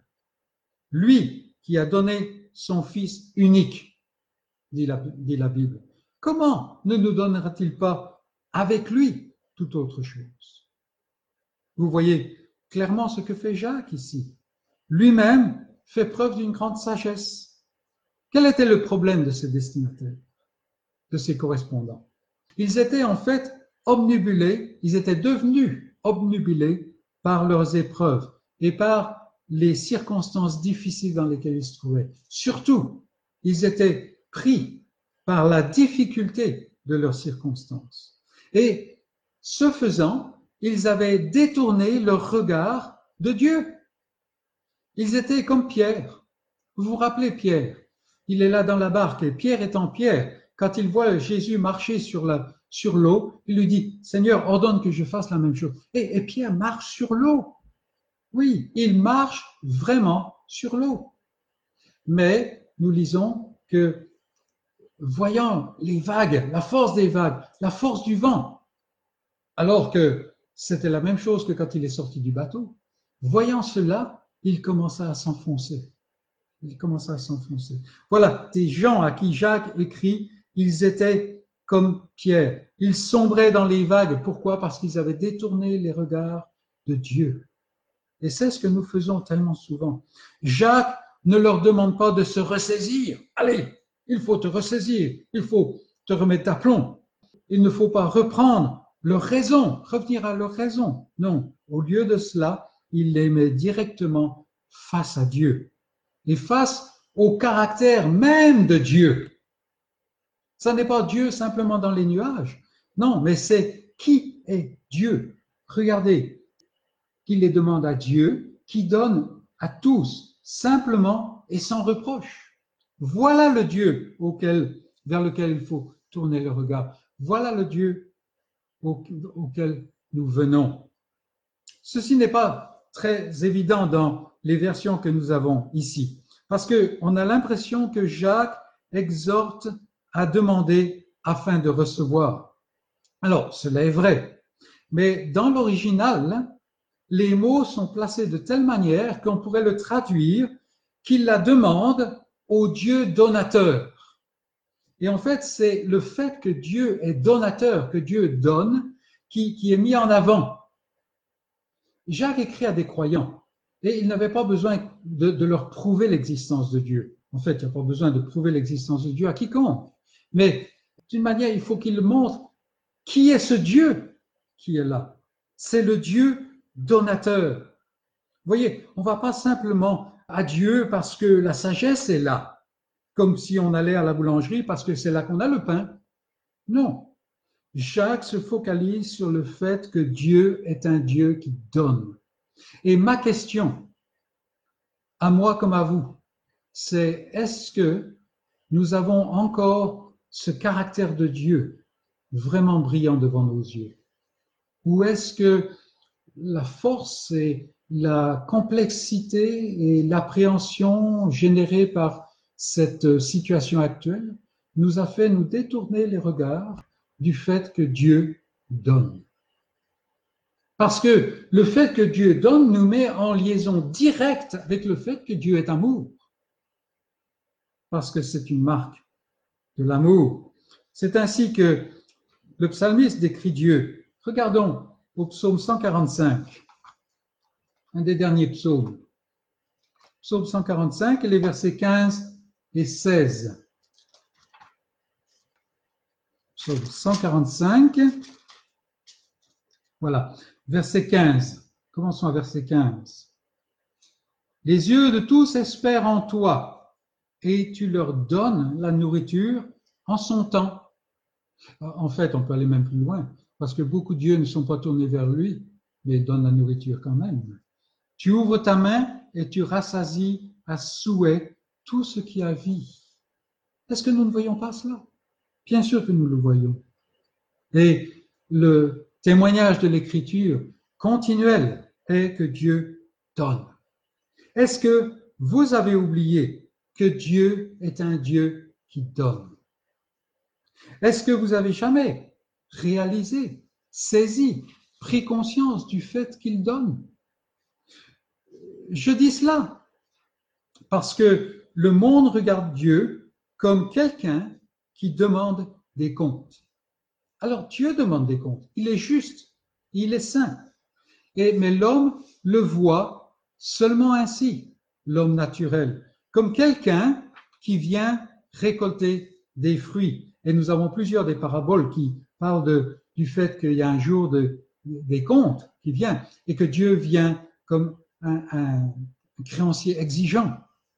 Lui qui a donné son Fils unique, dit la, dit la Bible. Comment ne nous donnera-t-il pas avec lui toute autre chose? Vous voyez clairement ce que fait Jacques ici. Lui-même fait preuve d'une grande sagesse. Quel était le problème de ses destinataires, de ses correspondants? Ils étaient en fait obnubilés, ils étaient devenus obnubilés par leurs épreuves et par les circonstances difficiles dans lesquelles ils se trouvaient. Surtout, ils étaient pris par la difficulté de leurs circonstances. Et ce faisant, ils avaient détourné leur regard de Dieu. Ils étaient comme Pierre. Vous vous rappelez Pierre? Il est là dans la barque et Pierre étant Pierre, quand il voit Jésus marcher sur la, sur l'eau, il lui dit, Seigneur, ordonne que je fasse la même chose. Et, et Pierre marche sur l'eau. Oui, il marche vraiment sur l'eau. Mais nous lisons que, voyant les vagues, la force des vagues, la force du vent, alors que c'était la même chose que quand il est sorti du bateau, voyant cela, il commença à s'enfoncer. Il commença à s'enfoncer. Voilà, ces gens à qui Jacques écrit, ils étaient comme Pierre. Ils sombraient dans les vagues. Pourquoi? Parce qu'ils avaient détourné les regards de Dieu. Et c'est ce que nous faisons tellement souvent. Jacques ne leur demande pas de se ressaisir. Allez, il faut te ressaisir. Il faut te remettre d'aplomb. Il ne faut pas reprendre leur raison, revenir à leur raison. Non, au lieu de cela, il les met directement face à Dieu et face au caractère même de Dieu. Ça n'est pas Dieu simplement dans les nuages. Non, mais c'est qui est Dieu. Regardez, qu'il les demande à Dieu, qui donne à tous, simplement et sans reproche. Voilà le Dieu auquel, vers lequel il faut tourner le regard. Voilà le Dieu auquel nous venons. Ceci n'est pas très évident dans les versions que nous avons ici, parce qu'on a l'impression que Jacques exhorte à demander afin de recevoir. Alors, cela est vrai, mais dans l'original, les mots sont placés de telle manière qu'on pourrait le traduire qu'il la demande au Dieu donateur. Et en fait, c'est le fait que Dieu est donateur, que Dieu donne, qui, qui est mis en avant. Jacques écrit à des croyants et il n'avait pas besoin de, de leur prouver l'existence de Dieu. En fait, il n'y a pas besoin de prouver l'existence de Dieu à quiconque. Mais d'une manière, il faut qu'il montre qui est ce Dieu qui est là. C'est le Dieu donateur. Vous voyez, on ne va pas simplement à Dieu parce que la sagesse est là, comme si on allait à la boulangerie parce que c'est là qu'on a le pain. Non. Jacques se focalise sur le fait que Dieu est un Dieu qui donne. Et ma question, à moi comme à vous, c'est est-ce que nous avons encore ce caractère de Dieu vraiment brillant devant nos yeux? Ou est-ce que la force et la complexité et l'appréhension générée par cette situation actuelle nous a fait nous détourner les regards du fait que Dieu donne. Parce que le fait que Dieu donne nous met en liaison directe avec le fait que Dieu est amour. Parce que c'est une marque de l'amour. C'est ainsi que le psalmiste décrit Dieu. Regardons au psaume cent quarante-cinq, un des derniers psaumes. Psaume cent quarante-cinq, et les versets quinze et seize. Psaume cent quarante-cinq, voilà, verset quinze. Commençons à verset quinze. Les yeux de tous espèrent en toi, et tu leur donnes la nourriture en son temps. En fait, on peut aller même plus loin, parce que beaucoup d'yeux ne sont pas tournés vers lui, mais donnent la nourriture quand même. Tu ouvres ta main et tu rassasies à souhait tout ce qui a vie. Est-ce que nous ne voyons pas cela? Bien sûr que nous le voyons. Et le témoignage de l'Écriture continuel est que Dieu donne. Est-ce que vous avez oublié que Dieu est un Dieu qui donne? Est-ce que vous avez jamais réalisé, saisi, pris conscience du fait qu'il donne? Je dis cela parce que le monde regarde Dieu comme quelqu'un qui demande des comptes. Alors Dieu demande des comptes, il est juste, il est saint, et, mais l'homme le voit seulement ainsi, l'homme naturel, comme quelqu'un qui vient récolter des fruits. Et nous avons plusieurs des paraboles qui parlent de, du fait qu'il y a un jour de, des comptes qui vient et que Dieu vient comme un, un créancier exigeant.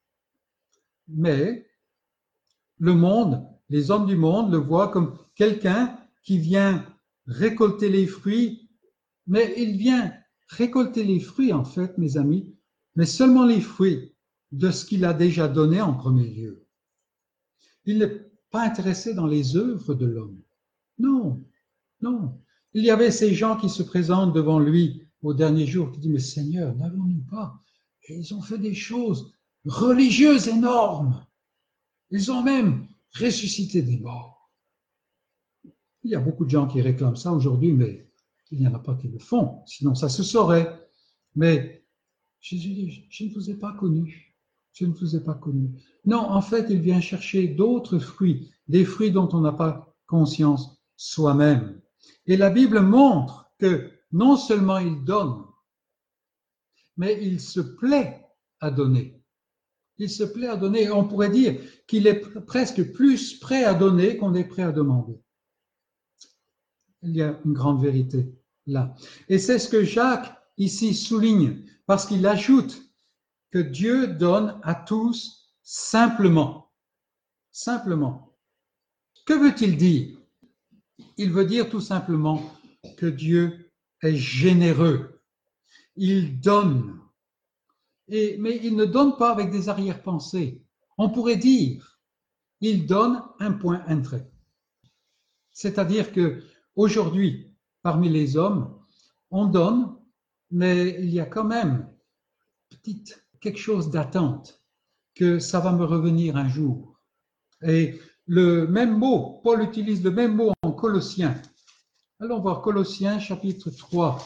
Mais le monde, les hommes du monde le voient comme quelqu'un qui vient récolter les fruits, mais il vient récolter les fruits, en fait, mes amis, mais seulement les fruits de ce qu'il a déjà donné en premier lieu. Il n'est pas intéressé dans les œuvres de l'homme. Non, non. Il y avait ces gens qui se présentent devant lui au dernier jour, qui disent, mais Seigneur, n'avons-nous pas? Et ils ont fait des choses religieuses énormes. Ils ont même ressuscité des morts. Il y a beaucoup de gens qui réclament ça aujourd'hui, mais il n'y en a pas qui le font, sinon ça se saurait. Mais Jésus dit, je ne vous ai pas connu, je ne vous ai pas connu. Non, en fait, il vient chercher d'autres fruits, des fruits dont on n'a pas conscience soi-même. Et la Bible montre que non seulement il donne, mais il se plaît à donner. Il se plaît à donner. On pourrait dire qu'il est presque plus prêt à donner qu'on est prêt à demander. Il y a une grande vérité là. Et c'est ce que Jacques ici souligne, parce qu'il ajoute que Dieu donne à tous simplement. Simplement. Que veut-il dire? Il veut dire tout simplement que Dieu est généreux. Il donne. Et, mais il ne donne pas avec des arrière-pensées. On pourrait dire, il donne un point, un trait. C'est-à-dire que aujourd'hui, parmi les hommes, on donne, mais il y a quand même petite, quelque chose d'attente, que ça va me revenir un jour. Et le même mot, Paul utilise le même mot en Colossiens. Allons voir Colossiens chapitre trois.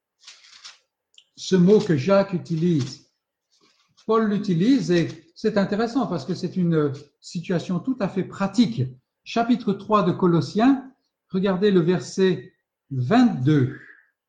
Ce mot que Jacques utilise, Paul l'utilise et c'est intéressant parce que c'est une situation tout à fait pratique. Chapitre trois de Colossiens, regardez le verset vingt-deux.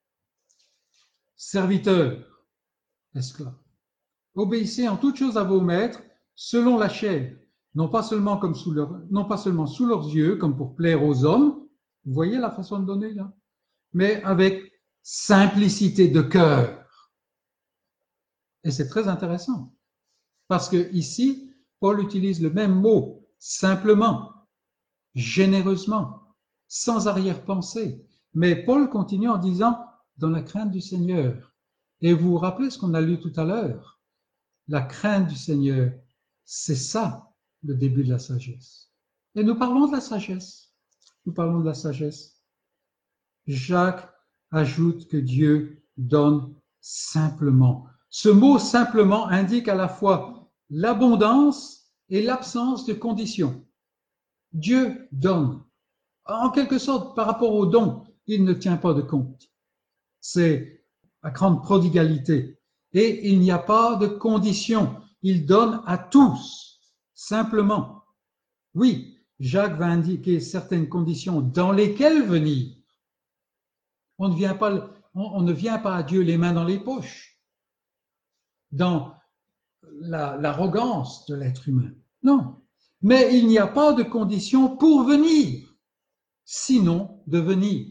Serviteurs, esclaves, obéissez en toutes choses à vos maîtres selon la chair, non pas seulement comme sous leur, non pas seulement sous leurs yeux, comme pour plaire aux hommes. Vous voyez la façon de donner là, mais avec simplicité de cœur. Et c'est très intéressant parce que ici, Paul utilise le même mot, simplement, généreusement, sans arrière-pensée. Mais Paul continue en disant dans la crainte du Seigneur. Et vous vous rappelez ce qu'on a lu tout à l'heure? La crainte du Seigneur, c'est ça le début de la sagesse. Et nous parlons de la sagesse. Nous parlons de la sagesse. Jacques ajoute que Dieu donne simplement. Ce mot simplement indique à la fois l'abondance et l'absence de conditions. Dieu donne. En quelque sorte, par rapport au don, il ne tient pas de compte. C'est la grande prodigalité. Et il n'y a pas de conditions. Il donne à tous, simplement. Oui, Jacques va indiquer certaines conditions dans lesquelles venir. On ne vient pas, on, on ne vient pas à Dieu les mains dans les poches, dans la, l'arrogance de l'être humain. Non. Mais il n'y a pas de conditions pour venir, sinon de venir.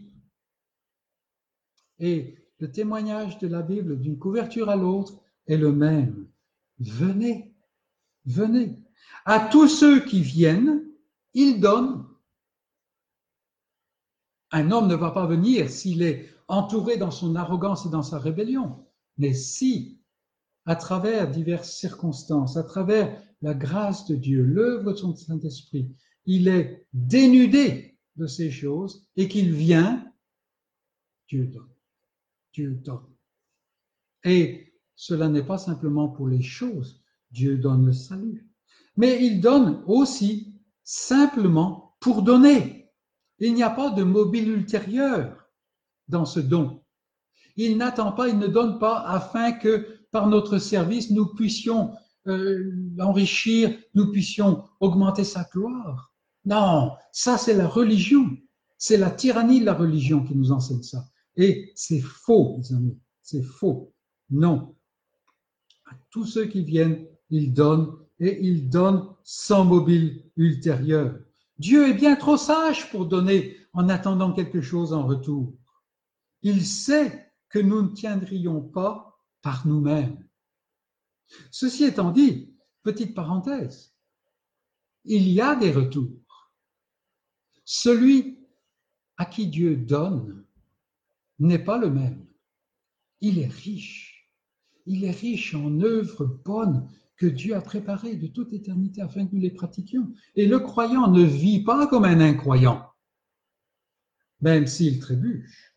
Et le témoignage de la Bible d'une couverture à l'autre est le même. Venez, venez. À tous ceux qui viennent, il donne. Un homme ne va pas venir s'il est entouré dans son arrogance et dans sa rébellion. Mais si, à travers diverses circonstances, à travers la grâce de Dieu, l'œuvre de son Saint-Esprit, il est dénudé de ces choses et qu'il vient, Dieu donne. Dieu donne. Et cela n'est pas simplement pour les choses. Dieu donne le salut. Mais il donne aussi simplement pour donner. Il n'y a pas de mobile ultérieur dans ce don. Il n'attend pas, il ne donne pas afin que par notre service, nous puissions euh, l'enrichir, nous puissions augmenter sa gloire. Non, ça c'est la religion. C'est la tyrannie de la religion qui nous enseigne ça. Et c'est faux, mes amis, c'est faux. Non. À tous ceux qui viennent, il donne et il donne sans mobile ultérieur. Dieu est bien trop sage pour donner en attendant quelque chose en retour. Il sait que nous ne tiendrions pas par nous-mêmes. Ceci étant dit, petite parenthèse, il y a des retours. Celui à qui Dieu donne n'est pas le même. Il est riche. Il est riche en œuvres bonnes que Dieu a préparées de toute éternité afin que nous les pratiquions. Et le croyant ne vit pas comme un incroyant, même s'il trébuche.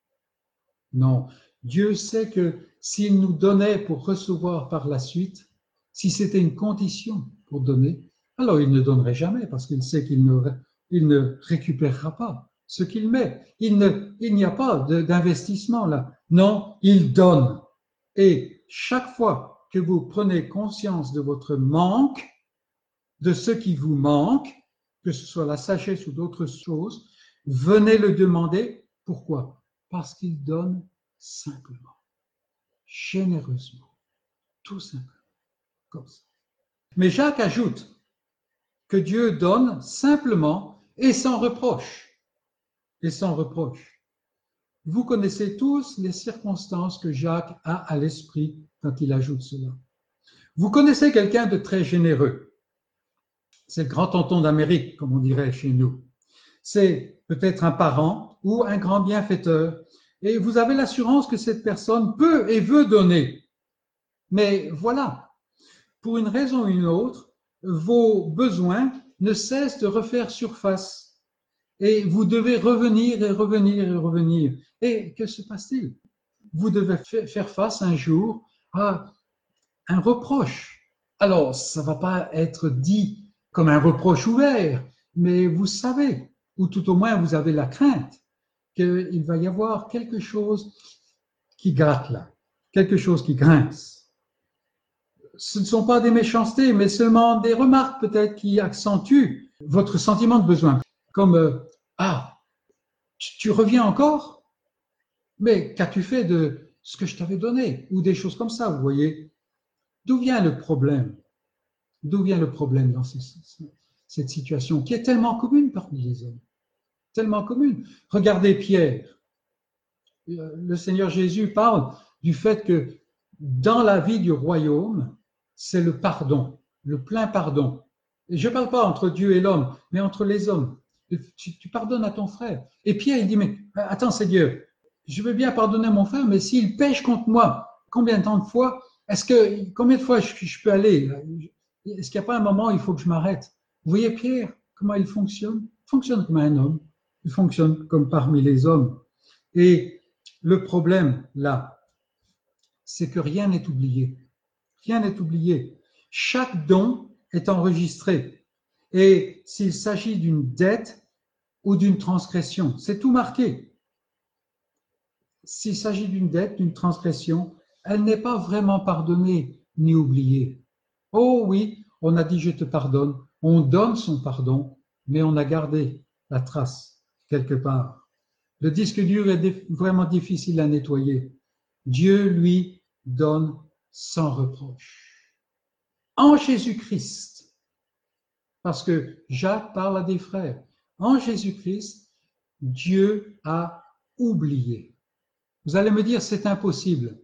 Non, Dieu sait que s'il nous donnait pour recevoir par la suite, si c'était une condition pour donner, alors il ne donnerait jamais parce qu'il sait qu'il ne, il ne récupérera pas ce qu'il met. Il, ne, il n'y a pas de, d'investissement là. Non, il donne. Et chaque fois que vous prenez conscience de votre manque, de ce qui vous manque, que ce soit la sagesse ou d'autres choses, venez le demander. Pourquoi? Parce qu'il donne simplement, généreusement, tout simplement, comme ça. Mais Jacques ajoute que Dieu donne simplement et sans reproche. Et sans reproche. Vous connaissez tous les circonstances que Jacques a à l'esprit quand il ajoute cela. Vous connaissez quelqu'un de très généreux. C'est le grand tonton d'Amérique, comme on dirait chez nous. c'est peut-être un parent ou un grand bienfaiteur. Et vous avez l'assurance que cette personne peut et veut donner. Mais voilà, pour une raison ou une autre, vos besoins ne cessent de refaire surface. Et vous devez revenir et revenir et revenir. Et que se passe-t-il? Vous devez faire face un jour à un reproche. Alors, ça ne va pas être dit comme un reproche ouvert, mais vous savez, ou tout au moins vous avez la crainte qu'il va y avoir quelque chose qui gratte là, quelque chose qui grince. Ce ne sont pas des méchancetés, mais seulement des remarques peut-être qui accentuent votre sentiment de besoin. Comme euh, « Ah, tu, tu reviens encore? Mais qu'as-tu fait de ce que je t'avais donné ?» ou des choses comme ça, vous voyez. D'où vient le problème? D'où vient le problème dans cette situation qui est tellement commune parmi les hommes? Tellement commune. Regardez Pierre. Le Seigneur Jésus parle du fait que dans la vie du royaume, c'est le pardon, le plein pardon. Et je ne parle pas entre Dieu et l'homme, mais entre les hommes. Tu, tu pardonnes à ton frère. Et Pierre, il dit, mais attends Seigneur, je veux bien pardonner à mon frère, mais s'il pêche contre moi, combien de temps de fois, est-ce que, combien de fois je, je peux aller? Est-ce qu'il n'y a pas un moment où il faut que je m'arrête? Vous voyez Pierre, comment il fonctionne? Il fonctionne comme un homme. Il fonctionne comme parmi les hommes. Et le problème, là, c'est que rien n'est oublié. Rien n'est oublié. Chaque don est enregistré. Et s'il s'agit d'une dette ou d'une transgression, c'est tout marqué. S'il s'agit d'une dette, d'une transgression, elle n'est pas vraiment pardonnée ni oubliée. Oh oui, on a dit je te pardonne, on donne son pardon, mais on a gardé la trace quelque part. Le disque dur est vraiment difficile à nettoyer. Dieu, lui, donne sans reproche. En Jésus-Christ, parce que Jacques parle à des frères, en Jésus-Christ, Dieu a oublié. Vous allez me dire, c'est impossible.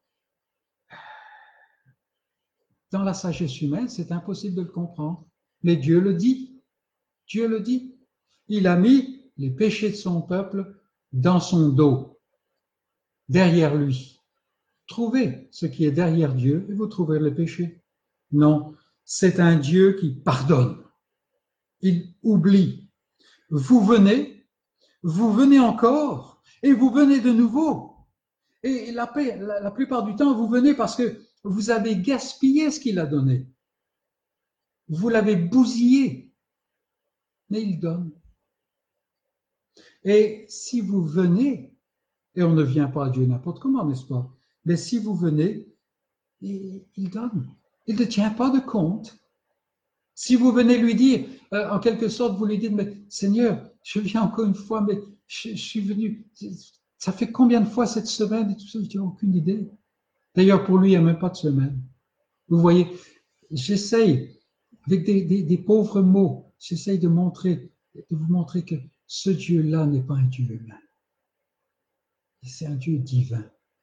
Dans la sagesse humaine, c'est impossible de le comprendre. Mais Dieu le dit. Dieu le dit. Il a mis les péchés de son peuple dans son dos, derrière lui. Trouvez ce qui est derrière Dieu et vous trouverez le péché. Non, c'est un Dieu qui pardonne. Il oublie. Vous venez, vous venez encore et vous venez de nouveau. Et la, la, la plupart du temps, vous venez parce que vous avez gaspillé ce qu'il a donné. Vous l'avez bousillé. Mais il donne. Et si vous venez, et on ne vient pas à Dieu n'importe comment, n'est-ce pas? Mais si vous venez, il, il donne. Il ne tient pas de compte. Si vous venez lui dire, euh, en quelque sorte, vous lui dites, mais Seigneur, je viens encore une fois, mais je, je suis venu, ça fait combien de fois cette semaine et tout ça, je n'ai aucune idée. D'ailleurs, pour lui, il n'y a même pas de semaine. Vous voyez, j'essaye, avec des, des, des pauvres mots, j'essaye de montrer, de vous montrer que ce Dieu-là n'est pas un Dieu humain. C'est un Dieu divin.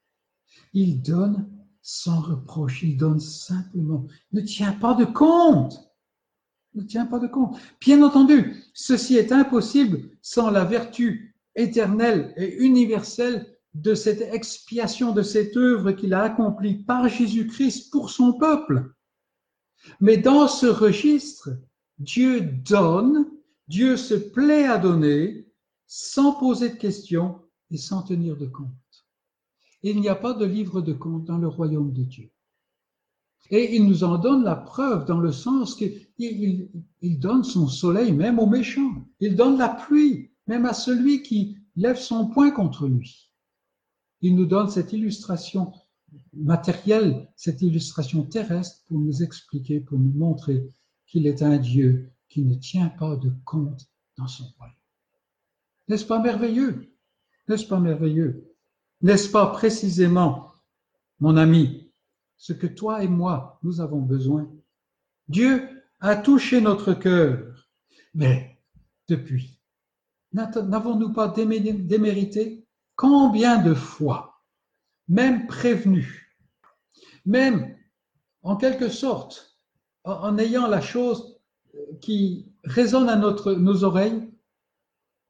Il donne sans reproche, il donne simplement. Il ne tient pas de compte. Il ne tient pas de compte. Bien entendu, ceci est impossible sans la vertu éternelle et universelle de cette expiation, de cette œuvre qu'il a accomplie par Jésus-Christ pour son peuple. Mais dans ce registre, Dieu donne, Dieu se plaît à donner sans poser de questions et sans tenir de compte. Il n'y a pas de livre de compte dans le royaume de Dieu. Et il nous en donne la preuve dans le sens qu'il il, il donne son soleil même aux méchants. Il donne la pluie même à celui qui lève son poing contre lui. Il nous donne cette illustration matérielle, cette illustration terrestre pour nous expliquer, pour nous montrer qu'il est un Dieu qui ne tient pas de compte dans son royaume. N'est-ce pas merveilleux? N'est-ce pas merveilleux? N'est-ce pas précisément, mon ami, ce que toi et moi, nous avons besoin? Dieu a touché notre cœur, mais depuis, n'avons-nous pas démérité? Combien de fois, même prévenus, même en quelque sorte, en, en ayant la chose qui résonne à notre, nos oreilles,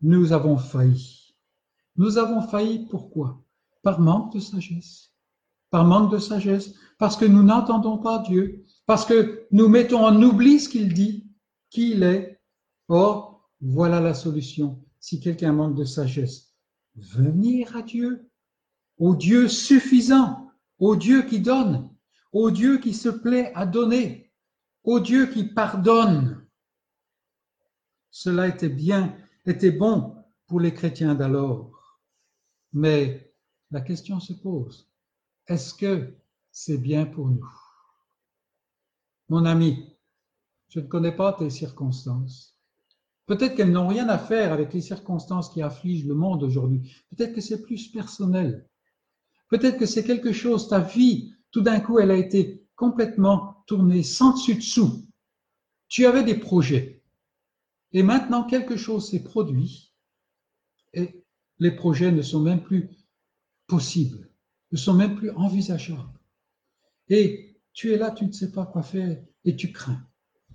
nous avons failli. Nous avons failli pourquoi? Par manque de sagesse. Par manque de sagesse, parce que nous n'entendons pas Dieu, parce que nous mettons en oubli ce qu'il dit, qui il est. Or, voilà la solution. Si quelqu'un manque de sagesse, venir à Dieu, au Dieu suffisant, au Dieu qui donne, au Dieu qui se plaît à donner, au Dieu qui pardonne. Cela était bien, était bon pour les chrétiens d'alors. Mais la question se pose, est-ce que c'est bien pour nous? Mon ami, je ne connais pas tes circonstances. Peut-être qu'elles n'ont rien à faire avec les circonstances qui affligent le monde aujourd'hui. Peut-être que c'est plus personnel. Peut-être que c'est quelque chose, ta vie, tout d'un coup, elle a été complètement tournée sans dessus-dessous. Tu avais des projets. Et maintenant, quelque chose s'est produit. Et les projets ne sont même plus possibles, ne sont même plus envisageables. Et tu es là, tu ne sais pas quoi faire et tu crains.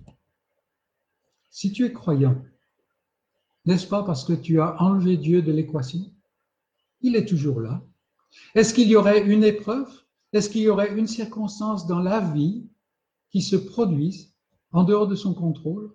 Si tu es croyant, n'est-ce pas parce que tu as enlevé Dieu de l'équation? Il est toujours là. Est-ce qu'il y aurait une épreuve? Est-ce qu'il y aurait une circonstance dans la vie qui se produise en dehors de son contrôle?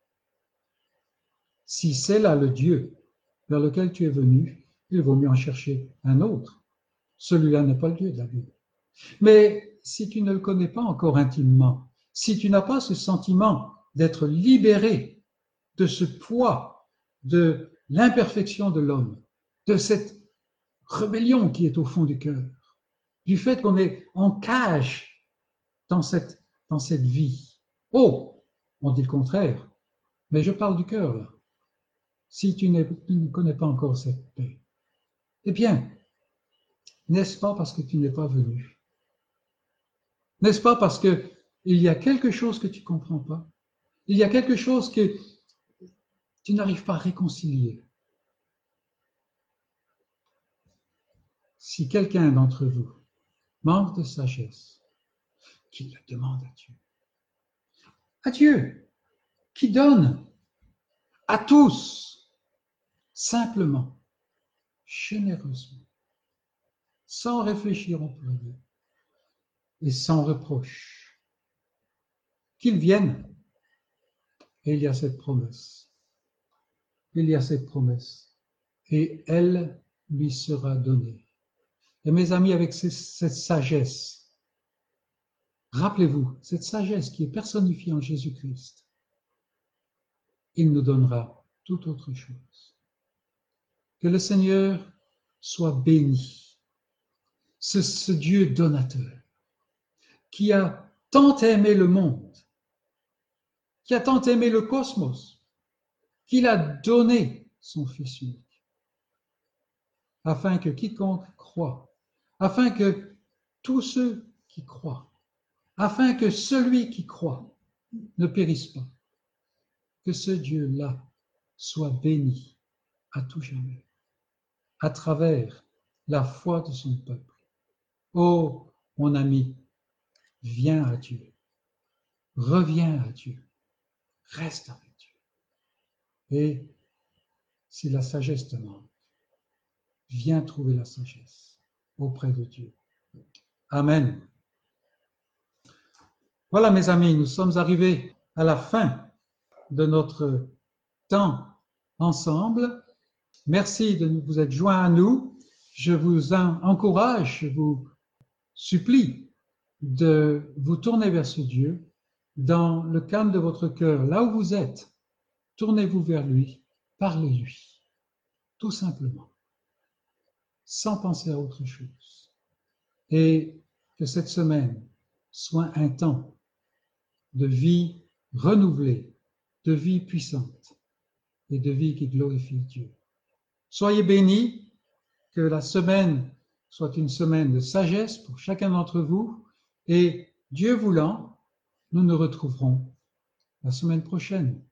Si c'est là le Dieu vers lequel tu es venu, il vaut mieux en chercher un autre. Celui-là n'est pas le Dieu de la Bible. Mais si tu ne le connais pas encore intimement, si tu n'as pas ce sentiment d'être libéré de ce poids, de l'imperfection de l'homme, de cette rébellion qui est au fond du cœur, du fait qu'on est en cage dans cette, dans cette vie. Oh, on dit le contraire, mais je parle du cœur là. Si tu, tu ne connais pas encore cette paix, eh bien, n'est-ce pas parce que tu n'es pas venu? N'est-ce pas parce que il y a quelque chose que tu ne comprends pas? Il y a quelque chose que tu n'arrives pas à réconcilier. Si quelqu'un d'entre vous manque de sagesse, qu'il le demande à Dieu. À Dieu, qui donne à tous, simplement, généreusement, sans réfléchir au pluriel et sans reproche. Qu'il vienne. Et il y a cette promesse. Il y a cette promesse. Et elle lui sera donnée. Et mes amis, avec cette sagesse, rappelez-vous, cette sagesse qui est personnifiée en Jésus-Christ, il nous donnera toute autre chose. Que le Seigneur soit béni. Ce, ce Dieu donateur qui a tant aimé le monde, qui a tant aimé le cosmos, qu'il a donné son Fils unique, afin que quiconque croit, afin que tous ceux qui croient, afin que celui qui croit ne périsse pas, que ce Dieu-là soit béni à tout jamais, à travers la foi de son peuple. Oh, mon ami, viens à Dieu, reviens à Dieu, reste avec Dieu. Et si la sagesse te manque, viens trouver la sagesse auprès de Dieu. Amen. Voilà, mes amis, nous sommes arrivés à la fin de notre temps ensemble. Merci de vous être joints à nous. Je vous encourage, je vous supplie de vous tourner vers ce Dieu dans le calme de votre cœur. Là où vous êtes, tournez-vous vers lui, parlez-lui, tout simplement, sans penser à autre chose. Et que cette semaine soit un temps de vie renouvelée, de vie puissante et de vie qui glorifie Dieu. Soyez bénis, que la semaine soit une semaine de sagesse pour chacun d'entre vous et Dieu voulant, nous nous retrouverons la semaine prochaine